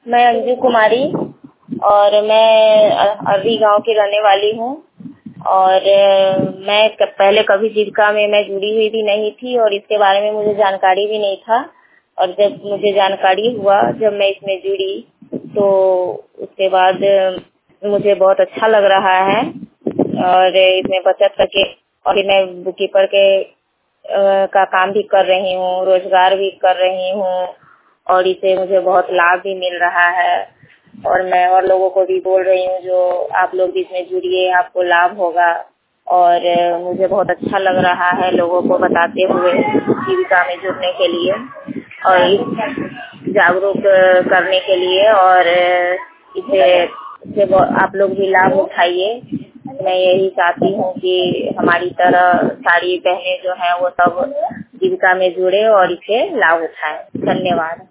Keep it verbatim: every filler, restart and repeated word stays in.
मैं अंजू कुमारी और मैं अर्री गांव की रहने वाली हूँ। और मैं पहले कभी जीविका में मैं जुड़ी हुई भी नहीं थी और इसके बारे में मुझे जानकारी भी नहीं था। और जब मुझे जानकारी हुआ, जब मैं इसमें जुड़ी, तो उसके बाद मुझे बहुत अच्छा लग रहा है। और इसमें बचत करके और मैं बुककीपर के आ, का काम भी कर रही हूँ, रोजगार भी कर रही हूँ और इसे मुझे बहुत लाभ भी मिल रहा है। और मैं और लोगों को भी बोल रही हूँ, जो आप लोग भी इसमें जुड़िए, आपको लाभ होगा। और मुझे बहुत अच्छा लग रहा है लोगों को बताते हुए जीविका में जुड़ने के लिए और इस जागरूक करने के लिए। और इसे, इसे आप लोग भी लाभ उठाइए। मैं यही चाहती हूँ कि हमारी तरह सारी बहनें जो हैं वो सब जीविका में जुड़े और इसे लाभ उठाएं। धन्यवाद।